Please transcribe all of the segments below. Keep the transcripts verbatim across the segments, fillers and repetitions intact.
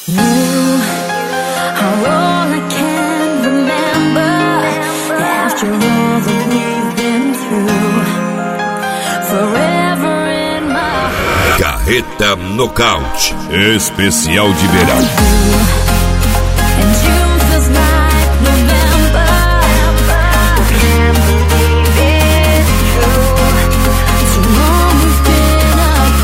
You are all I can remember after all that we've been through. Forever in my heart. Carreta Nocaute, especial de verão. And June feels like November. Can't believe it's true. So long we've been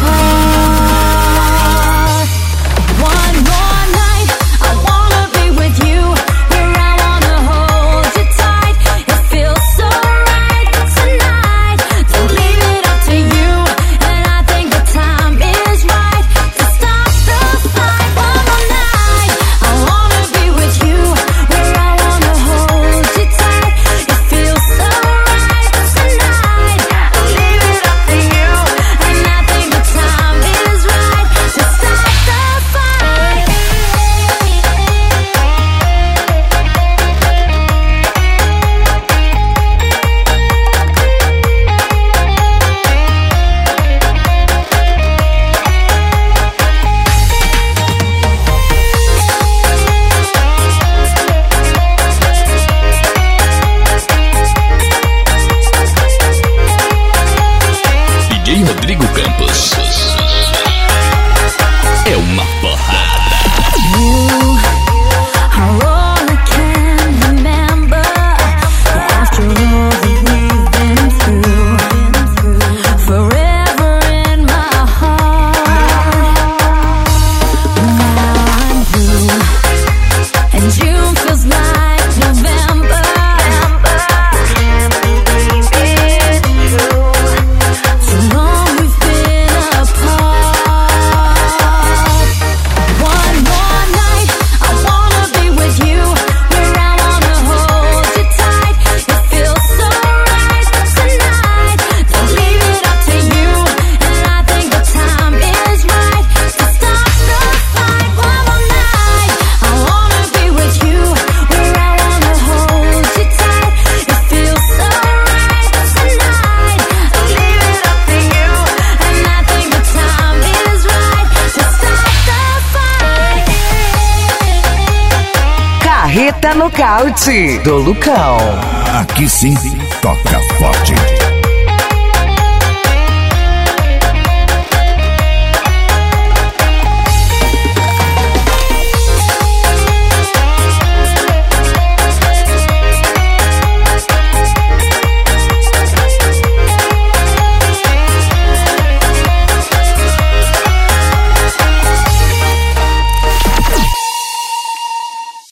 apart. One more night, I wanna be with you. Where I wanna hold you tight. It feels so right tonight to leave it up to you. And I think the time is right to stop the fight. One more night, I wanna be with you. Where I wanna hold you tight. It feels so right tonight to leave it up to you. And I think the time is right to stop the fight. D J Rodrigo Campos. É uma porrada. You are all I can remember after all that we've been through. Forever in my heart. Now I'm blue, and June feels like November. Can't believe it's true. So long we've been apart. One more night, I wanna be with you. Where I wanna hold you tight. It feels so right tonight to leave it up to you. And I think the time is right to stop the fight. One more night, I wanna be with you. Where I wanna hold you tight. It feels so right tonight to leave it up to you. And I think the time is right to stop the fight. Carreta Nocaute do Lucão. Aqui sim, toca forte.